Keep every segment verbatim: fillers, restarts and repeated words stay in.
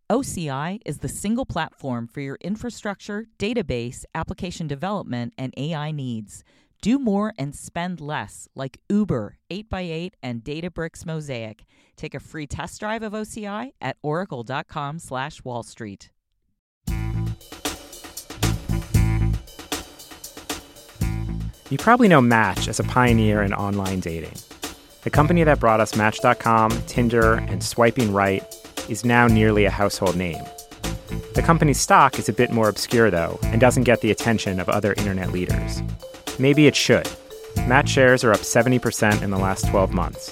O C I is the single platform for your infrastructure, database, application development, and A I needs. Do more and spend less, like Uber, eight by eight, and Databricks Mosaic. Take a free test drive of O C I at oracle.com slash Wall Street. You probably know Match as a pioneer in online dating. The company that brought us Match dot com, Tinder, and Swiping Right is now nearly a household name. The company's stock is a bit more obscure, though, and doesn't get the attention of other internet leaders. Maybe it should. Match shares are up seventy percent in the last twelve months.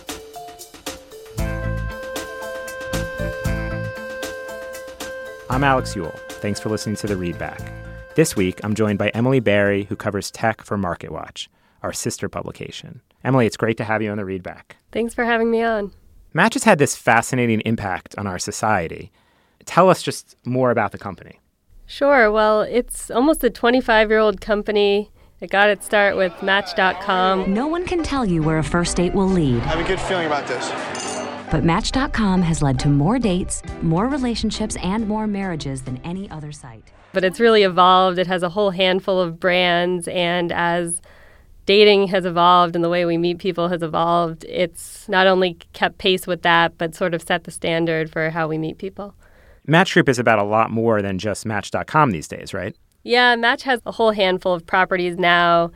I'm Alex Eule. Thanks for listening to The Read Back. This week, I'm joined by Emily Barry, who covers tech for MarketWatch, our sister publication. Emily, it's great to have you on The Read Back. Thanks for having me on. Match has had this fascinating impact on our society. Tell us just more about the company. Sure. Well, it's almost a twenty-five-year-old company. It got its start with Match dot com. No one can tell you where a first date will lead. I have a good feeling about this. But Match dot com has led to more dates, more relationships, and more marriages than any other site. But it's really evolved. It has a whole handful of brands, and as dating has evolved and the way we meet people has evolved, it's not only kept pace with that, but sort of set the standard for how we meet people. Match Group is about a lot more than just Match dot com these days, right? Yeah, Match has a whole handful of properties now.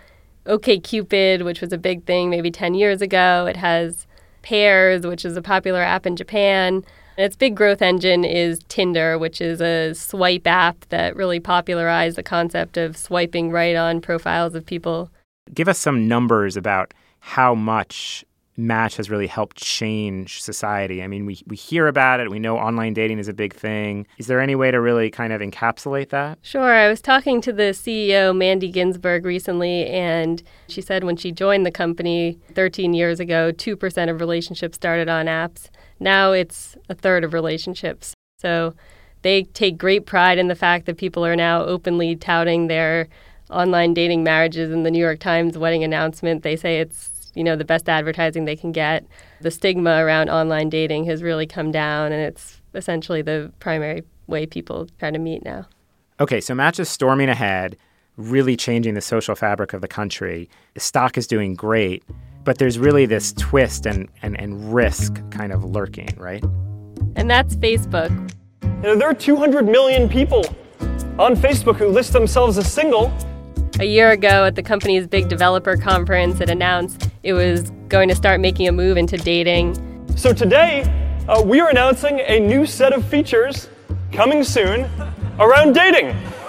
OkCupid, which was a big thing maybe ten years ago. It has Pairs, which is a popular app in Japan. And its big growth engine is Tinder, which is a swipe app that really popularized the concept of swiping right on profiles of people. Give us some numbers about how much Match has really helped change society. I mean, we, we hear about it. We know online dating is a big thing. Is there any way to really kind of encapsulate that? Sure. I was talking to the C E O, Mandy Ginsberg, recently, and she said when she joined the company thirteen years ago, two percent of relationships started on apps. Now it's a third of relationships. So they take great pride in the fact that people are now openly touting their online dating marriages. In the New York Times wedding announcement, they say it's, you know, the best advertising they can get. The stigma around online dating has really come down, and it's essentially the primary way people try to meet now. Okay, so Match is storming ahead, really changing the social fabric of the country. The stock is doing great, but there's really this twist and, and, and risk kind of lurking, right? And that's Facebook. You know, there are two hundred million people on Facebook who list themselves as single. A year ago at the company's big developer conference, it announced it was going to start making a move into dating. So today, uh, we are announcing a new set of features coming soon around dating.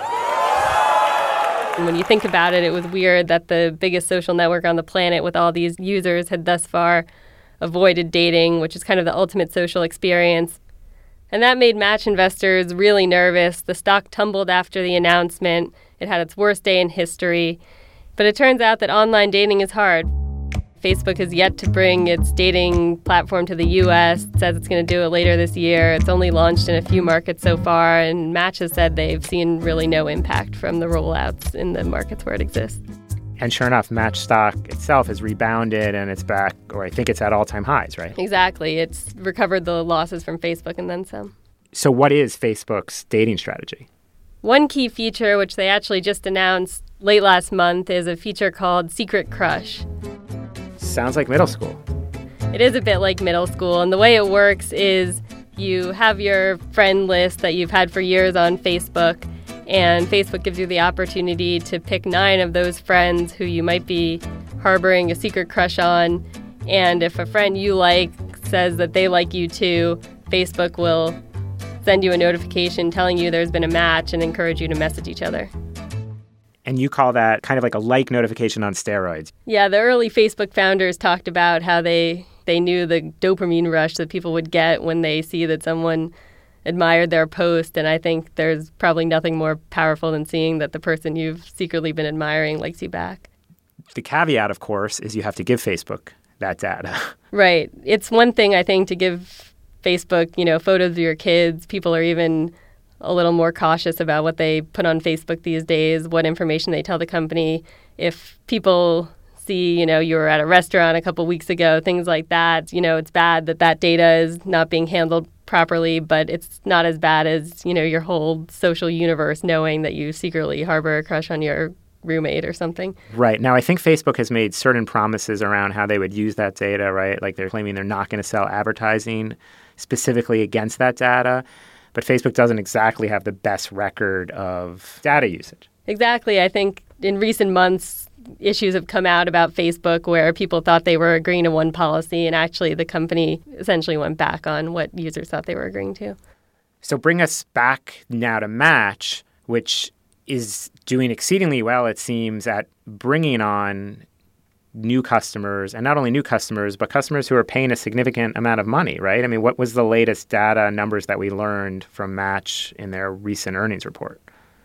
And when you think about it, it was weird that the biggest social network on the planet with all these users had thus far avoided dating, which is kind of the ultimate social experience. And that made Match investors really nervous. The stock tumbled after the announcement. It had its worst day in history. But it turns out that online dating is hard. Facebook has yet to bring its dating platform to the U S. It says it's going to do it later this year. It's only launched in a few markets so far, and Match has said they've seen really no impact from the rollouts in the markets where it exists. And sure enough, Match stock itself has rebounded, and it's back, or I think it's at all-time highs, right? Exactly. It's recovered the losses from Facebook and then some. So what is Facebook's dating strategy? One key feature, which they actually just announced late last month, is a feature called Secret Crush. Sounds like middle school. It is a bit like middle school, and the way it works is you have your friend list that you've had for years on Facebook, and Facebook gives you the opportunity to pick nine of those friends who you might be harboring a secret crush on, and if a friend you like says that they like you too, Facebook will send you a notification telling you there's been a match and encourage you to message each other. And you call that kind of like a like notification on steroids. Yeah, the early Facebook founders talked about how they, they knew the dopamine rush that people would get when they see that someone admired their post. And I think there's probably nothing more powerful than seeing that the person you've secretly been admiring likes you back. The caveat, of course, is you have to give Facebook that data. Right. It's one thing, I think, to give Facebook, you know, photos of your kids. People are even a little more cautious about what they put on Facebook these days, what information they tell the company. If people see, you know, you were at a restaurant a couple weeks ago, things like that, you know, it's bad that that data is not being handled properly, but it's not as bad as, you know, your whole social universe knowing that you secretly harbor a crush on your roommate or something. Right. Now, I think Facebook has made certain promises around how they would use that data, right? Like they're claiming they're not going to sell advertising specifically against that data, but Facebook doesn't exactly have the best record of data usage. Exactly. I think in recent months, issues have come out about Facebook where people thought they were agreeing to one policy, and actually the company essentially went back on what users thought they were agreeing to. So bring us back now to Match, which is doing exceedingly well, it seems, at bringing on new customers, and not only new customers, but customers who are paying a significant amount of money, right? I mean, what was the latest data numbers that we learned from Match in their recent earnings report?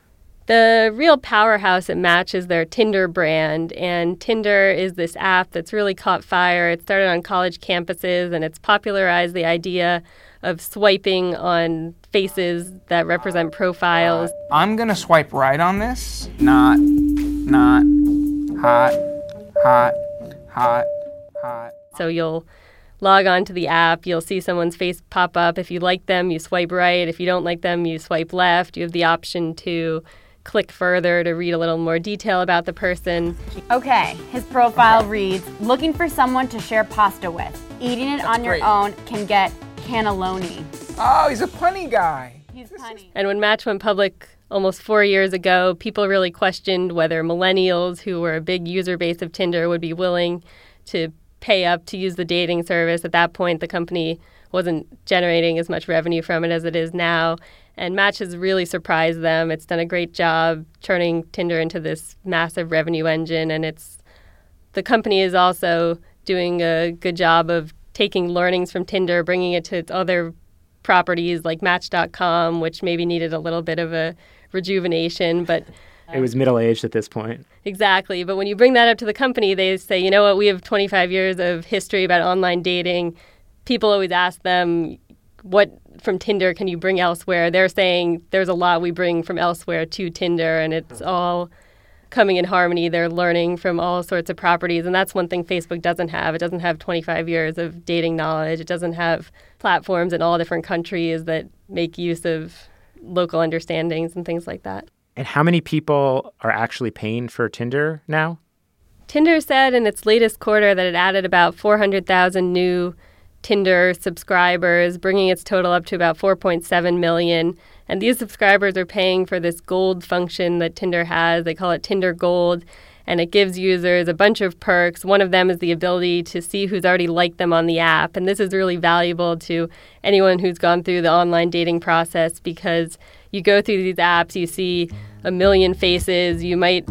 The real powerhouse at Match is their Tinder brand, and Tinder is this app that's really caught fire. It started on college campuses, and it's popularized the idea of swiping on faces that represent profiles. I'm going to swipe right on this. Not, not, hot, hot, hot, hot. So you'll log on to the app, you'll see someone's face pop up. If you like them, you swipe right. If you don't like them, you swipe left. You have the option to click further to read a little more detail about the person. Okay, his profile reads, looking for someone to share pasta with. Eating it That's on your great. own can get cannelloni. Oh, he's a punny guy. He's punny. And when Match went public almost four years ago, people really questioned whether millennials, who were a big user base of Tinder, would be willing to pay up to use the dating service. At that point, the company wasn't generating as much revenue from it as it is now. And Match has really surprised them. It's done a great job turning Tinder into this massive revenue engine. And it's the company is also doing a good job of taking learnings from Tinder, bringing it to its other properties like Match dot com, which maybe needed a little bit of a rejuvenation. But It was middle-aged at this point. Exactly. But when you bring that up to the company, they say, you know what, we have twenty-five years of history about online dating. People always ask them, what from Tinder can you bring elsewhere? They're saying there's a lot we bring from elsewhere to Tinder, and it's all coming in harmony. They're learning from all sorts of properties, and that's one thing Facebook doesn't have. It doesn't have twenty-five years of dating knowledge. It doesn't have platforms in all different countries that make use of local understandings and things like that. And how many people are actually paying for Tinder now? Tinder said in its latest quarter that it added about four hundred thousand new Tinder subscribers, bringing its total up to about four point seven million. And these subscribers are paying for this gold function that Tinder has. They call it Tinder Gold, and it gives users a bunch of perks. One of them is the ability to see who's already liked them on the app. And this is really valuable to anyone who's gone through the online dating process, because you go through these apps, you see a million faces, you might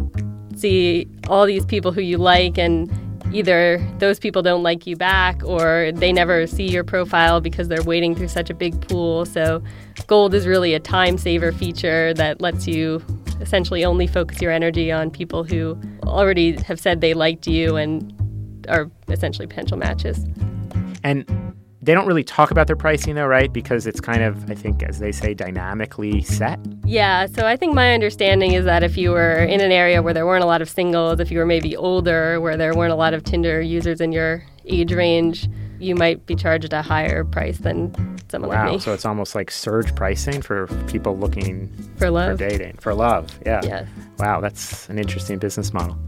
see all these people who you like, and either those people don't like you back or they never see your profile because they're wading through such a big pool. So Gold is really a time saver feature that lets you essentially only focus your energy on people who already have said they liked you and are essentially potential matches. And they don't really talk about their pricing, though, right? Because it's kind of, I think, as they say, dynamically set. Yeah, so I think my understanding is that if you were in an area where there weren't a lot of singles, if you were maybe older, where there weren't a lot of Tinder users in your age range, you might be charged a higher price than someone Wow, like me. so it's almost like surge pricing for people looking For love. for dating, for love. Yeah. Yes. Wow, that's an interesting business model.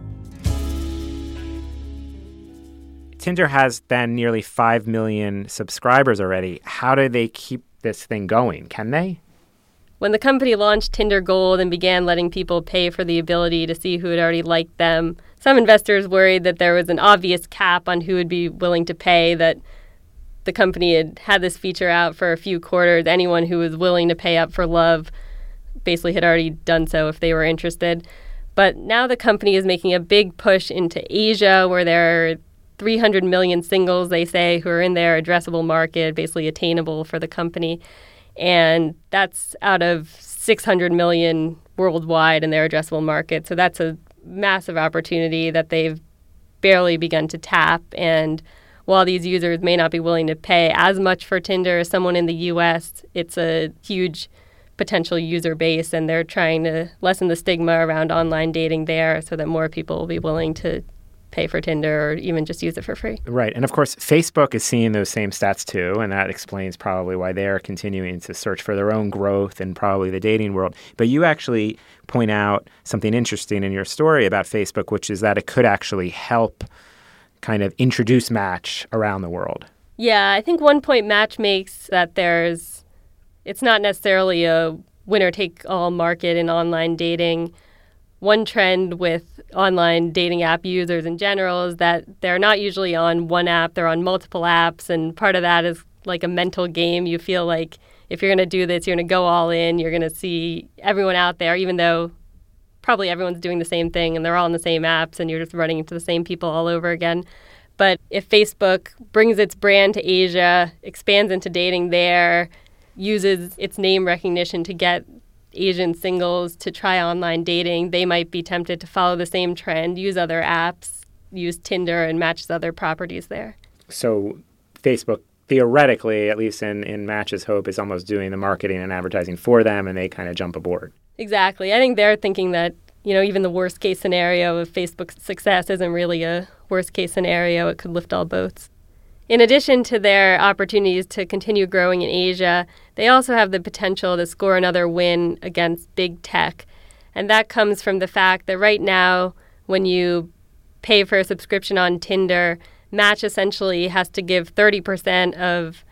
Tinder has then nearly five million subscribers already. How do they keep this thing going? Can they? When the company launched Tinder Gold and began letting people pay for the ability to see who had already liked them, some investors worried that there was an obvious cap on who would be willing to pay, that the company had had this feature out for a few quarters. Anyone who was willing to pay up for love basically had already done so if they were interested. But now the company is making a big push into Asia, where there are three hundred million singles, they say, who are in their addressable market, basically attainable for the company. And that's out of six hundred million worldwide in their addressable market. So that's a massive opportunity that they've barely begun to tap. And while these users may not be willing to pay as much for Tinder as someone in the U S, it's a huge potential user base, and they're trying to lessen the stigma around online dating there so that more people will be willing to pay for Tinder or even just use it for free. Right. And of course, Facebook is seeing those same stats too, and that explains probably why they're continuing to search for their own growth in probably the dating world. But you actually point out something interesting in your story about Facebook, which is that it could actually help kind of introduce Match around the world. Yeah, I think one point Match makes that there's, it's not necessarily a winner-take-all market in online dating. One trend with online dating app users in general is that they're not usually on one app, they're on multiple apps, and part of that is like a mental game. You feel like if you're going to do this, you're going to go all in, you're going to see everyone out there, even though probably everyone's doing the same thing and they're all on the same apps and you're just running into the same people all over again. But if Facebook brings its brand to Asia, expands into dating there, uses its name recognition to get Asian singles to try online dating, they might be tempted to follow the same trend, use other apps, use Tinder and Match's other properties there. So Facebook, theoretically, at least in, in Match's hope, is almost doing the marketing and advertising for them, and they kind of jump aboard. Exactly. I think they're thinking that, you know, even the worst case scenario of Facebook's success isn't really a worst case scenario. It could lift all boats. In addition to their opportunities to continue growing in Asia, they also have the potential to score another win against big tech. And that comes from the fact that right now, when you pay for a subscription on Tinder, Match essentially has to give thirty percent of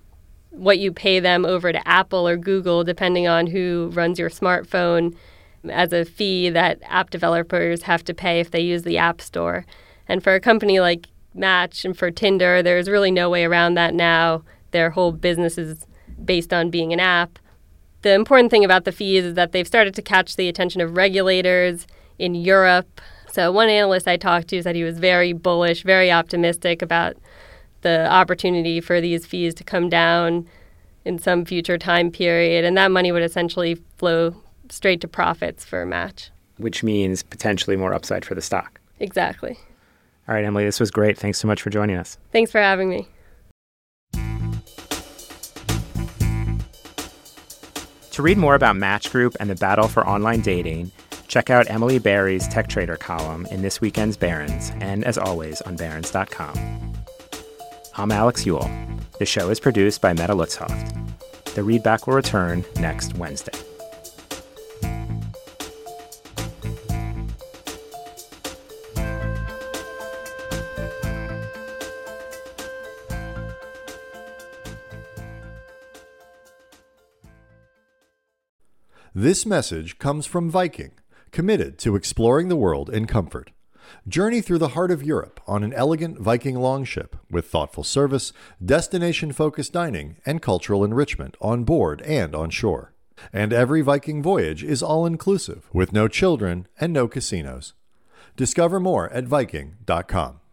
what you pay them over to Apple or Google, depending on who runs your smartphone, as a fee that app developers have to pay if they use the App Store. And for a company like Match and for Tinder, there's really no way around that now. Their whole business is based on being an app. The important thing about the fees is that they've started to catch the attention of regulators in Europe. So one analyst I talked to said he was very bullish, very optimistic about the opportunity for these fees to come down in some future time period. And that money would essentially flow straight to profits for Match. Which means potentially more upside for the stock. Exactly. All right, Emily, this was great. Thanks so much for joining us. Thanks for having me. To read more about Match Group and the battle for online dating, check out Emily Barry's Tech Trader column in this weekend's Barron's, and as always, on barrons dot com. I'm Alex Ewell. The show is produced by Meta Lutzhoft. The Readback will return next Wednesday. This message comes from Viking, committed to exploring the world in comfort. Journey through the heart of Europe on an elegant Viking longship with thoughtful service, destination-focused dining, and cultural enrichment on board and on shore. And every Viking voyage is all-inclusive with no children and no casinos. Discover more at viking dot com.